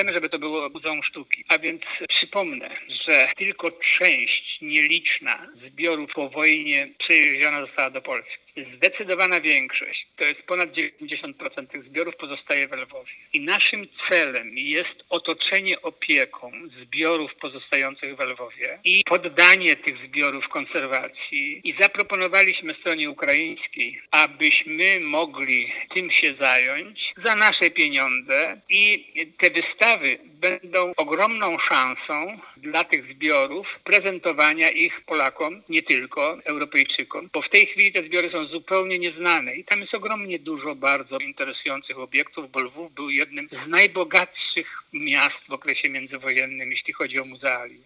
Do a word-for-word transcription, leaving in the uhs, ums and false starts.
chcemy, żeby to było Muzeum Sztuki. A więc przypomnę, że tylko część nieliczna zbiorów po wojnie przewieziona została do Polski. Zdecydowana większość, to jest ponad dziewięćdziesiąt procent tych zbiorów, pozostaje w Lwowie. I naszym celem jest otoczenie opieką zbiorów pozostających w Lwowie i poddanie tych zbiorów konserwacji. I zaproponowaliśmy stronie ukraińskiej, abyśmy mogli tym się zająć za nasze pieniądze i te wystawy będą ogromną szansą dla tych zbiorów prezentowania ich Polakom, nie tylko Europejczykom, bo w tej chwili te zbiory są zupełnie nieznane i tam jest ogromnie dużo bardzo interesujących obiektów, bo Lwów był jednym z najbogatszych miast w okresie międzywojennym, jeśli chodzi o muzealię.